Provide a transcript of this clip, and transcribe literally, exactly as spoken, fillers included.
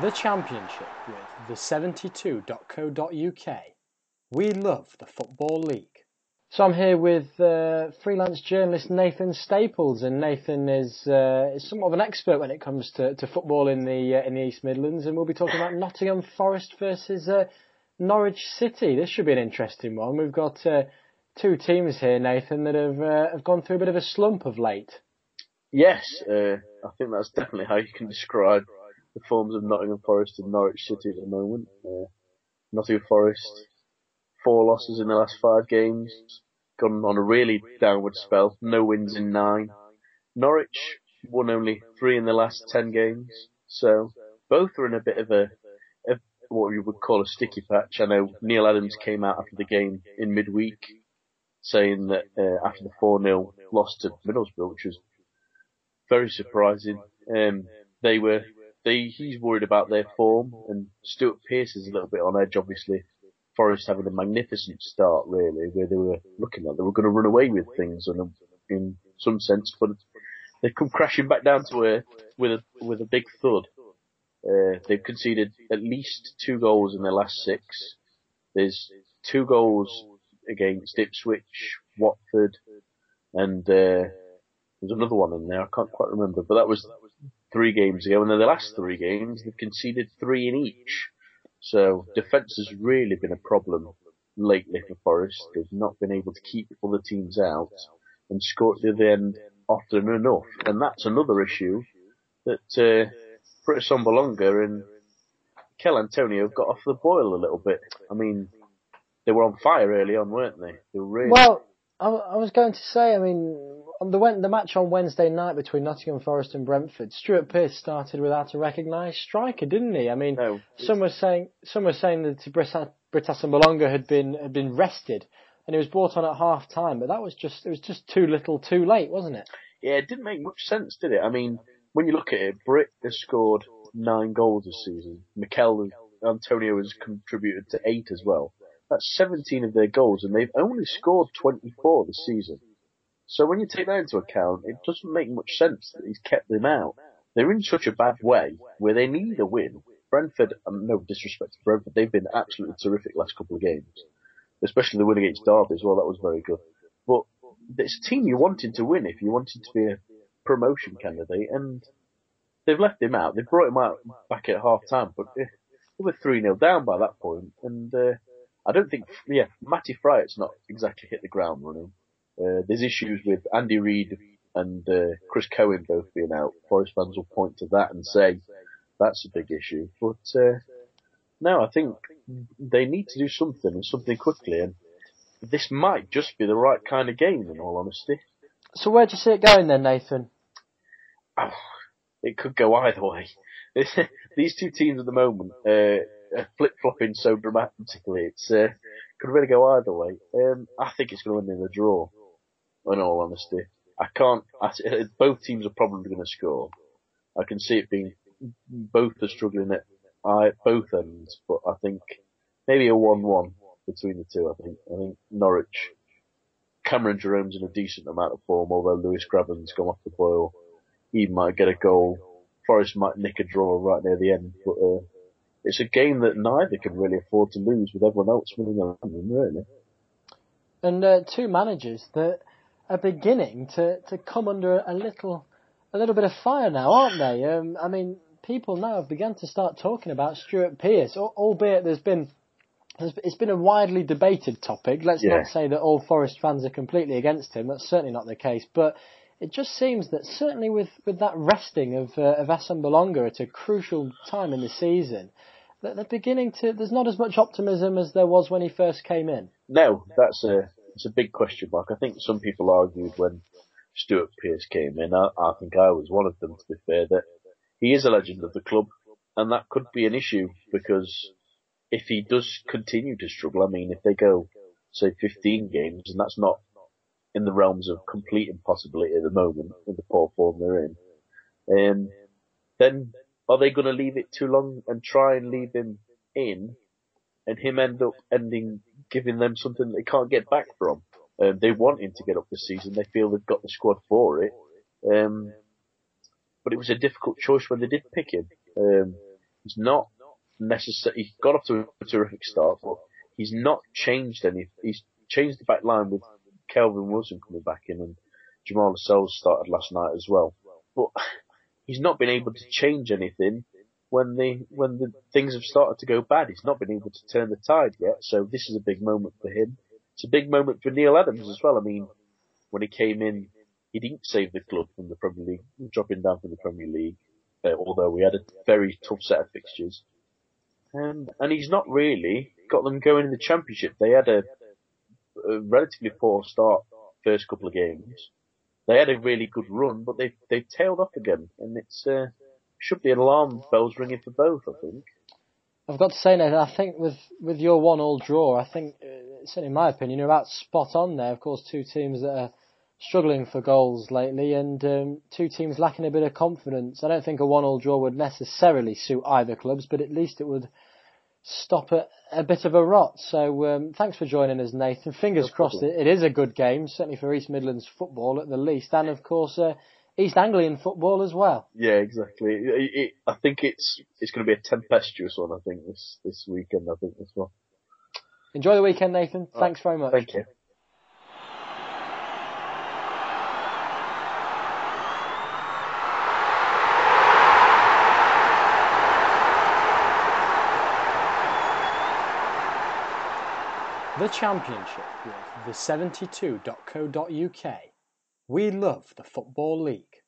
The Championship with the seventy-two dot co dot uk. We love the Football League. So I'm here with uh, freelance journalist Nathan Staples, and Nathan is uh, is somewhat of an expert when it comes to, to football in the uh, in the East Midlands, and we'll be talking about Nottingham Forest versus uh, Norwich City. This should be an interesting one. We've got uh, two teams here, Nathan, that have uh, have gone through a bit of a slump of late. Yes, uh, I think that's definitely how you can describe the forms of Nottingham Forest and Norwich City at the moment. Uh, Nottingham Forest, four losses in the last five games, gone on a really downward spell, no wins in nine. Norwich won only three in the last ten games, so both are in a bit of a, a what you would call a sticky patch. I know Neil Adams came out after the game in midweek saying that uh, after the four nil loss to Middlesbrough, which was very surprising, um, they were They, he's worried about their form, and Stuart Pearce is a little bit on edge, obviously. Forest having a magnificent start, really, where they were looking like they were going to run away with things in, in some sense, but they've come crashing back down to earth with a, with a big thud. Uh, they've conceded at least two goals in their last six. There's two goals against Ipswich, Watford, and uh, there's another one in there, I can't quite remember, but that was three games ago, and in the last three games, they've conceded three in each. So, defence has really been a problem lately for Forest. They've not been able to keep other teams out and score at the other end often enough. And that's another issue that uh, Britt Assombalonga and Kel Antonio got off the boil a little bit. I mean, they were on fire early on, weren't they? They were really... Well, I, I was going to say, I mean, on the the match on Wednesday night between Nottingham Forest and Brentford, Stuart Pearce started without a recognised striker, didn't he? I mean, no, some were saying some were saying that Britt Assombalonga had been had been rested and he was brought on at half time, but that was just it was just too little, too late, wasn't it? Yeah, it didn't make much sense, did it? I mean, when you look at it, Britt has scored nine goals this season. Mikel Antonio has contributed to eight as well. That's seventeen of their goals, and they've only scored twenty-four this season. So when you take that into account, it doesn't make much sense that he's kept them out. They're in such a bad way where they need a win. Brentford, um, no disrespect to Brentford, they've been absolutely terrific last couple of games. Especially the win against Derby as well, that was very good. But it's a team you wanted to win if you wanted to be a promotion candidate, and they've left him out. They've brought him out back at half time, but they were three nil down by that point, and uh, I don't think, yeah, Matty Fryatt's not exactly hit the ground running. Uh, there's issues with Andy Reid and uh, Chris Cohen both being out. Forest fans will point to that and say that's a big issue. But uh, no, I think they need to do something, and something quickly, and this might just be the right kind of game, in all honesty. So where do you see it going then, Nathan? Oh, it could go either way. These two teams at the moment uh, are flip-flopping so dramatically. It's uh, could really go either way. Um, I think it's going to end in a draw, in all honesty. I can't... I, both teams are probably going to score. I can see it being... Both are struggling at I, both ends, but I think maybe a one one between the two, I think. I think Norwich... Cameron Jerome's in a decent amount of form, although Lewis Graben's gone off the boil. He might get a goal. Forest might nick a draw right near the end, but uh, it's a game that neither can really afford to lose with everyone else winning around them, really. And uh, two managers that are beginning to, to come under a little a little bit of fire now, aren't they? Um, I mean, people now have begun to start talking about Stuart Pearce, albeit there's been it's been a widely debated topic. Let's yeah. not say that all Forest fans are completely against him. That's certainly not the case, but it just seems that certainly with, with that resting of uh, of Assombalonga at a crucial time in the season, that they're beginning to. There's not as much optimism as there was when he first came in. No, that's a it's a big question mark. I think some people argued when Stuart Pearce came in. I, I think I was one of them, to be fair, that he is a legend of the club, and that could be an issue because if he does continue to struggle, I mean, if they go say fifteen games, and that's not in the realms of complete impossibility at the moment, with the poor form they're in, um, then are they going to leave it too long and try and leave him in, and him end up ending giving them something they can't get back from? Um, they want him to get up this season. They feel they've got the squad for it. Um, but it was a difficult choice when they did pick him. Um, He's not necessarily, he got off to a terrific start, but he's not changed any, he's changed the back line with Kelvin Wilson coming back in and Jamal Lascelles started last night as well. But he's not been able to change anything when the, when the things have started to go bad. He's not been able to turn the tide yet, so this is a big moment for him. It's a big moment for Neil Adams as well. I mean, when he came in, he didn't save the club from the Premier League, dropping down from the Premier League, uh, although we had a very tough set of fixtures. Um, and he's not really got them going in the Championship. They had a, a relatively poor start first couple of games. They had a really good run, but they they tailed off again, and it's uh, should be alarm bells ringing for both, I think. I've got to say, Nathan, I think with, with your one-all draw, I think, uh, certainly in my opinion, you're about spot on there. Of course, two teams that are struggling for goals lately, and um, two teams lacking a bit of confidence. I don't think a one-all draw would necessarily suit either clubs, but at least it would stop a, a bit of a rot. So um, thanks for joining us, Nathan. Fingers no crossed it, it is a good game, certainly for East Midlands football at the least, and of course uh, East Anglian football as well. Yeah, exactly. It, it, I think it's it's going to be a tempestuous one, I think, this, this weekend, I think, as well. Enjoy the weekend, Nathan. All Thanks right. very much. Thank you. The Championship with the seventy-two dot co dot uk. We love the Football League.